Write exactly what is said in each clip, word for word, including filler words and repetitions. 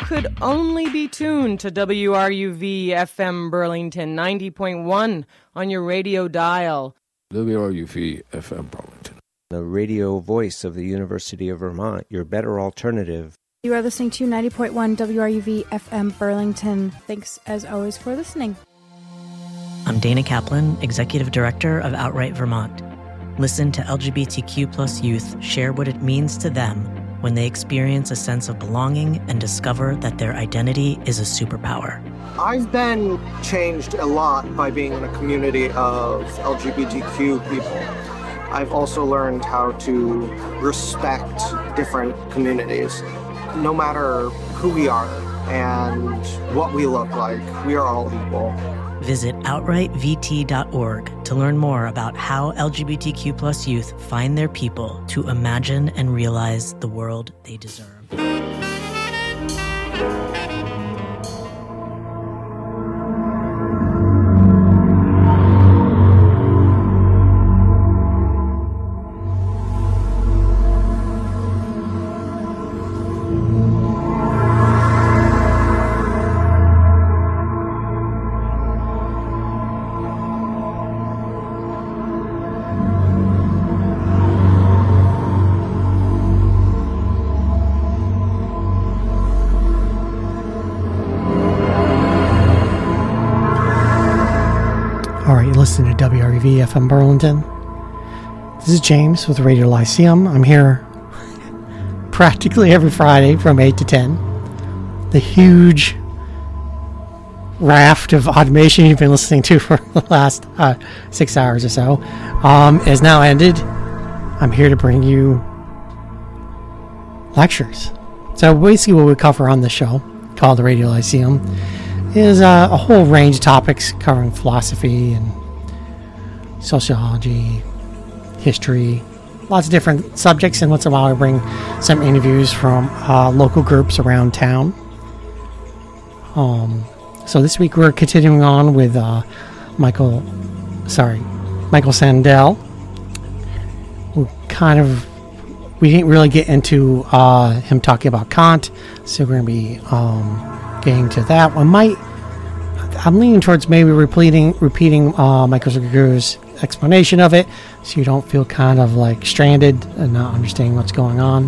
could only be tuned to W R U V F M Burlington ninety point one on your radio dial. W R U V F M Burlington, the radio voice of the University of Vermont, your better alternative. You are listening to ninety point one W R U V F M Burlington. Thanks, as always, for listening. I'm Dana Kaplan, Executive Director of Outright Vermont. Listen to L G B T Q plus youth share what it means to them when they experience a sense of belonging and discover that their identity is a superpower. I've been changed a lot by being in a community of L G B T Q people. I've also learned how to respect different communities. No matter who we are and what we look like, we are all equal. Visit outright v t dot org to learn more about how L G B T Q plus youth find their people to imagine and realize the world they deserve. Listening to W R U V F M Burlington. This is James with Radio Lyceum. I'm here practically every Friday from eight to ten. The huge raft of automation you've been listening to for the last uh, six hours or so um, is now ended. I'm here to bring you lectures. So basically what we cover on the show, called the Radio Lyceum, is uh, a whole range of topics covering philosophy and sociology, history, lots of different subjects, and once in a while I bring some interviews from uh, local groups around town. Um, so this week we're continuing on with uh, Michael, sorry, Michael Sandel. We kind of, we didn't really get into uh, him talking about Kant, so we're going to be um, getting to that. I might, I'm leaning towards maybe repeating, repeating uh, Michael Zaguru's explanation of it, so you don't feel kind of like stranded and not understanding what's going on.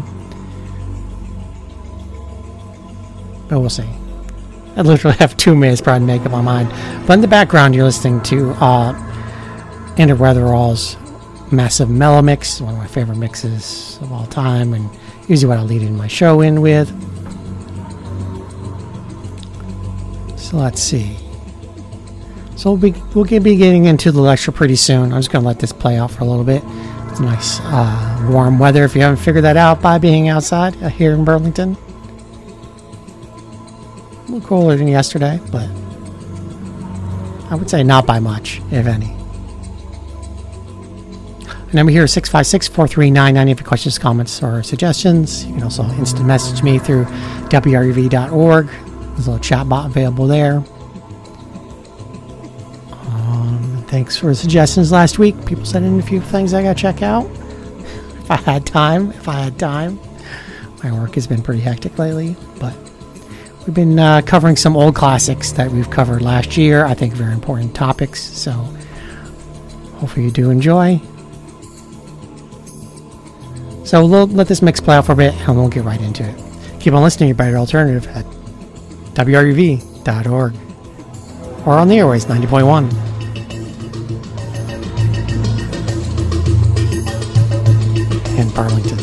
But we'll see. I literally have two minutes probably to make up my mind. But in the background, you're listening to uh, Andrew Weatherall's Massive Mellow Mix, one of my favorite mixes of all time, and usually what I lead in my show in with. So let's see. So we'll be, we'll be getting into the lecture pretty soon. I'm just going to let this play out for a little bit. It's nice uh, warm weather if you haven't figured that out by being outside uh, here in Burlington. A little cooler than yesterday, but I would say not by much, if any. The number here is six five six, four three nine nine. If you have questions, comments, or suggestions, you can also instant message me through W R U V dot org. There's a little chat bot available there. Thanks for the suggestions last week. People sent in a few things I got to check out. If I had time, if I had time. My work has been pretty hectic lately, but we've been uh, covering some old classics that we've covered last year. I think very important topics, so hopefully you do enjoy. So we'll let this mix play out for a bit, and we'll get right into it. Keep on listening to your better alternative at W R U V dot org or on the airways ninety point one. In Burlington.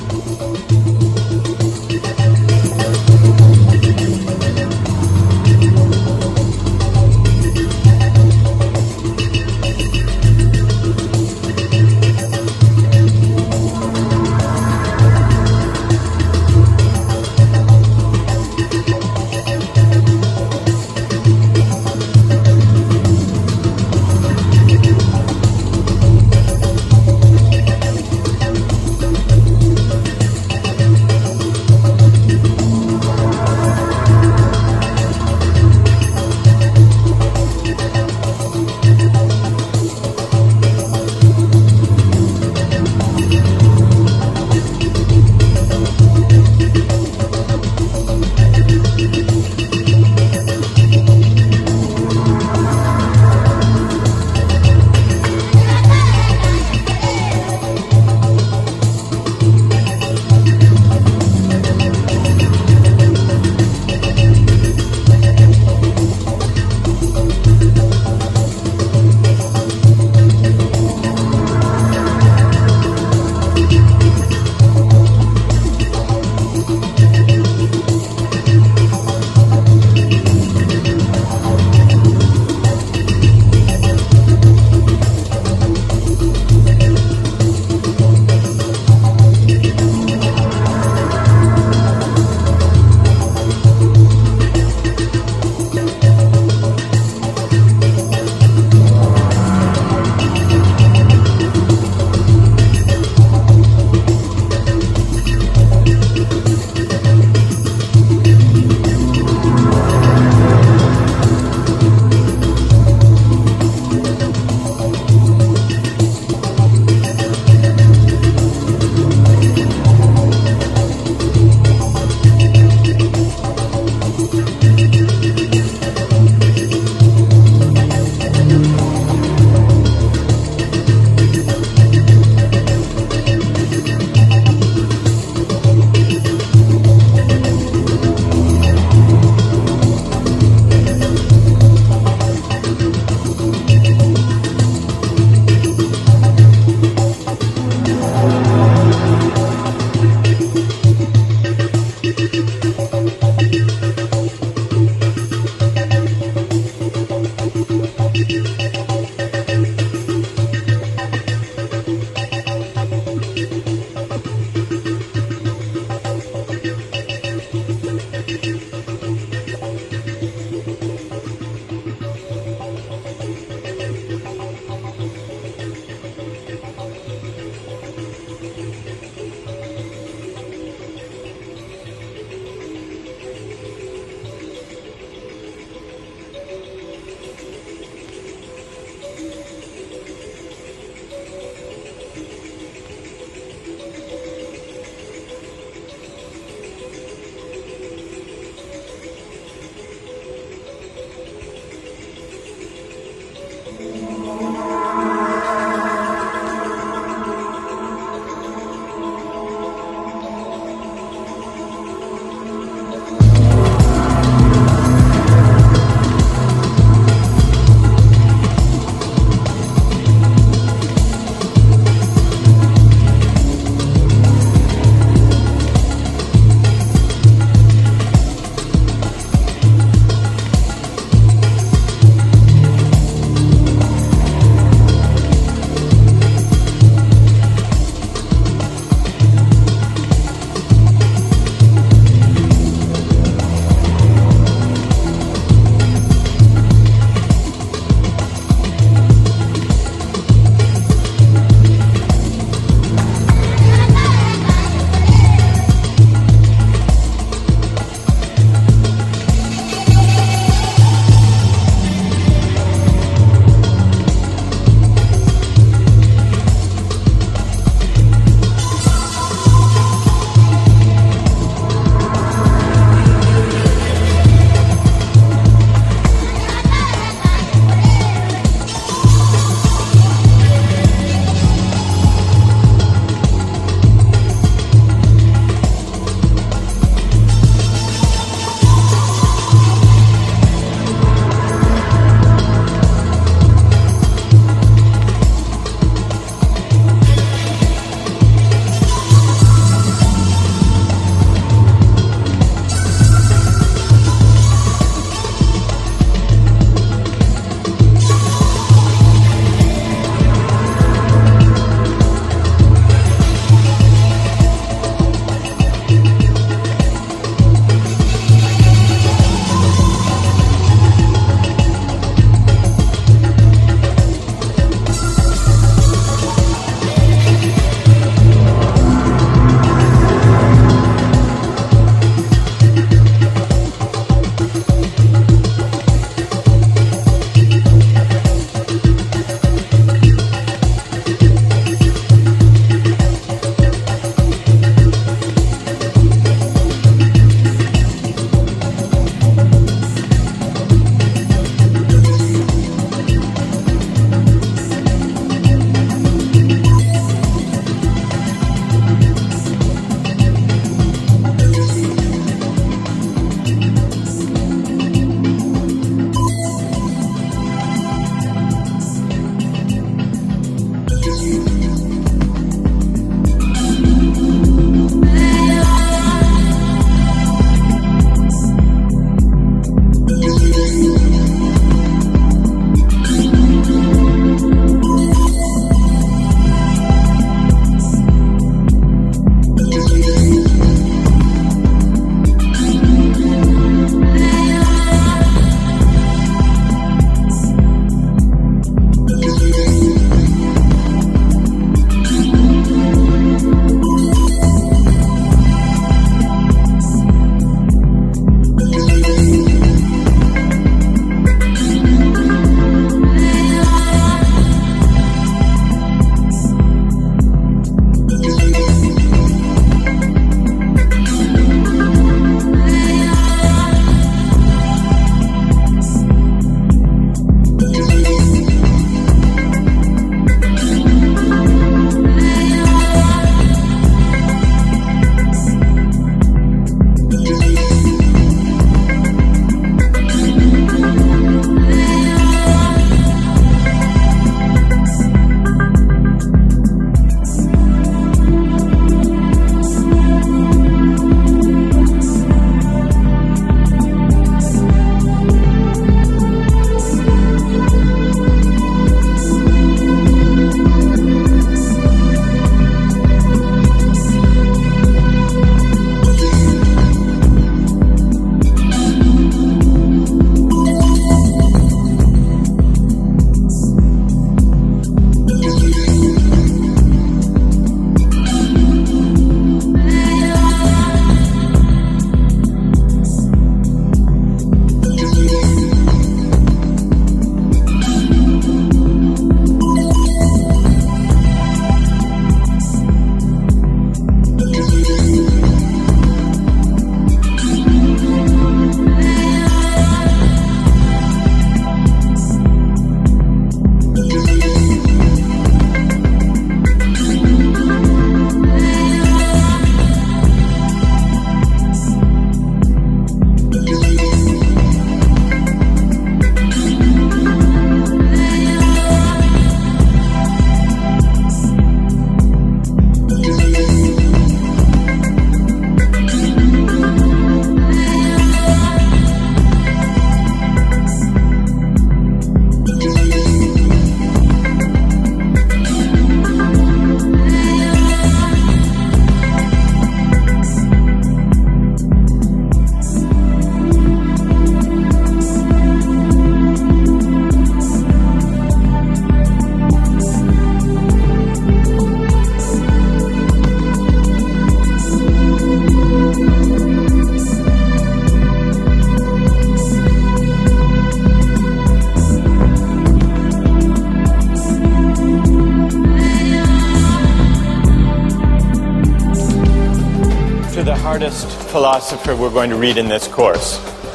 hardest philosopher we're going to read in this course.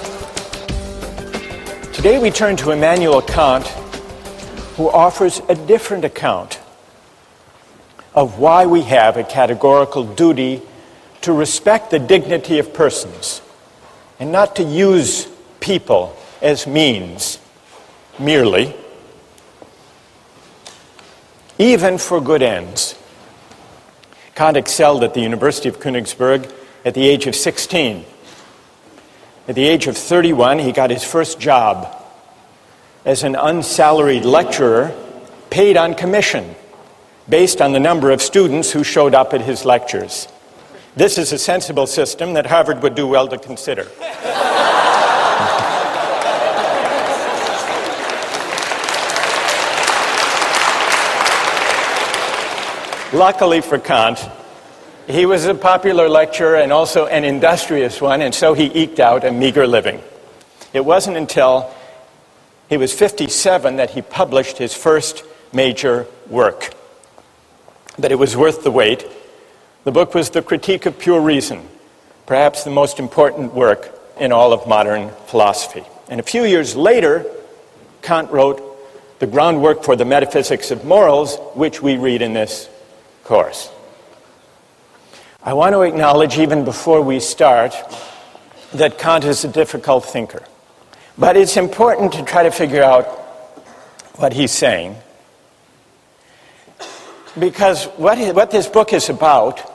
Today we turn to Immanuel Kant, who offers a different account of why we have a categorical duty to respect the dignity of persons and not to use people as means merely, even for good ends. Kant excelled at the University of Königsberg at the age of sixteen. At the age of thirty-one, he got his first job as an unsalaried lecturer paid on commission based on the number of students who showed up at his lectures. This is a sensible system that Harvard would do well to consider. Luckily for Kant, he was a popular lecturer and also an industrious one, and so he eked out a meager living. It wasn't until he was fifty-seven that he published his first major work. But it was worth the wait. The book was The Critique of Pure Reason, perhaps the most important work in all of modern philosophy. And a few years later, Kant wrote the groundwork for the Metaphysics of Morals, which we read in this course. I want to acknowledge, even before we start, that Kant is a difficult thinker. But it's important to try to figure out what he's saying, because what, he, what this book is about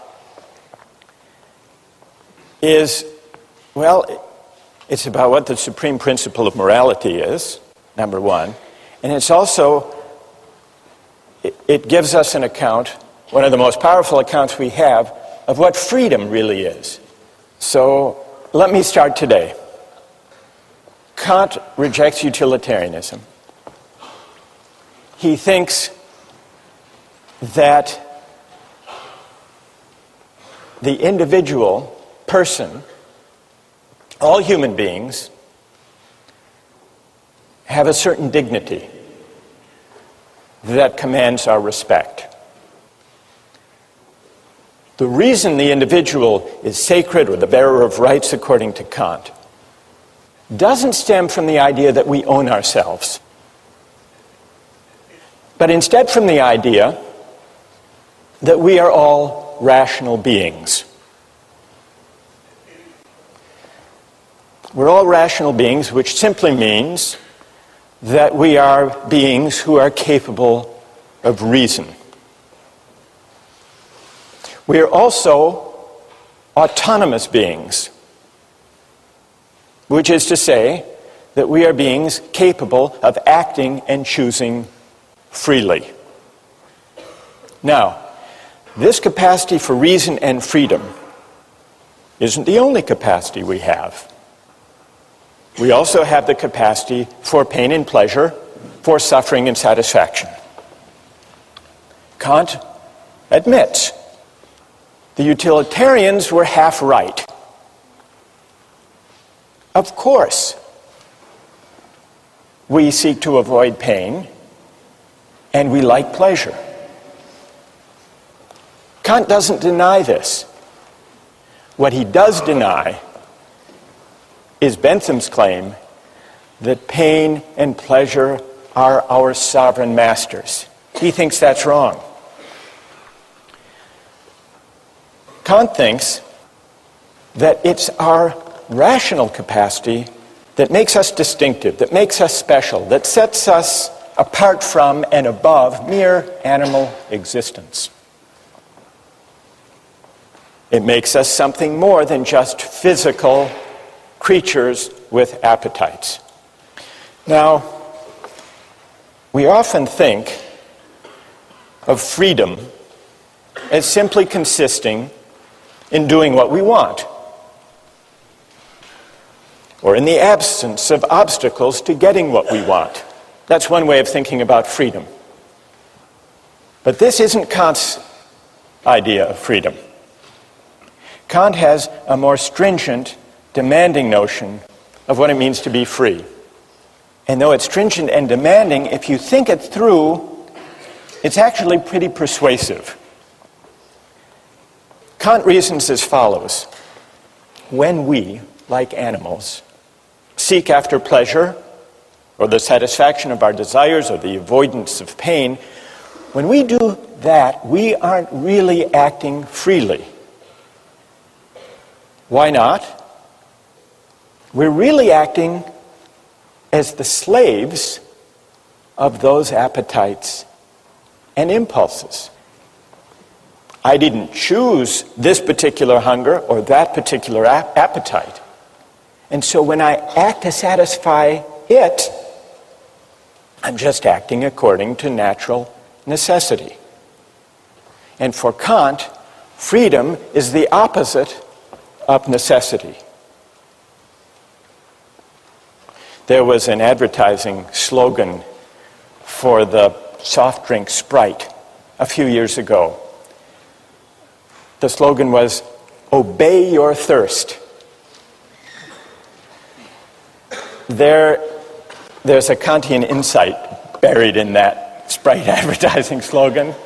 is, well, it's about what the supreme principle of morality is, number one, and it's also, it, it gives us an account, one of the most powerful accounts we have, of what freedom really is. So let me start today. Kant rejects utilitarianism. He thinks that the individual person, all human beings, have a certain dignity that commands our respect. The reason the individual is sacred or the bearer of rights, according to Kant, doesn't stem from the idea that we own ourselves, but instead from the idea that we are all rational beings. We're all rational beings, which simply means that we are beings who are capable of reason. We are also autonomous beings, which is to say that we are beings capable of acting and choosing freely. Now, this capacity for reason and freedom isn't the only capacity we have. We also have the capacity for pain and pleasure, for suffering and satisfaction. Kant admits the utilitarians were half right. Of course, we seek to avoid pain, and we like pleasure. Kant doesn't deny this. What he does deny is Bentham's claim that pain and pleasure are our sovereign masters. He thinks that's wrong. Kant thinks that it's our rational capacity that makes us distinctive, that makes us special, that sets us apart from and above mere animal existence. It makes us something more than just physical creatures with appetites. Now, we often think of freedom as simply consisting in doing what we want, or in the absence of obstacles to getting what we want. That's one way of thinking about freedom. But this isn't Kant's idea of freedom. Kant has a more stringent, demanding notion of what it means to be free. And though it's stringent and demanding, if you think it through, it's actually pretty persuasive. Kant reasons as follows. when we, like animals, seek after pleasure or the satisfaction of our desires or the avoidance of pain, when we do that, we aren't really acting freely. Why not? We're really acting as the slaves of those appetites and impulses. I didn't choose this particular hunger or that particular ap- appetite. And so when I act to satisfy it, I'm just acting according to natural necessity. And for Kant, freedom is the opposite of necessity. There was an advertising slogan for the soft drink Sprite a few years ago. The slogan was, "Obey your thirst." There, there's a Kantian insight buried in that Sprite advertising slogan.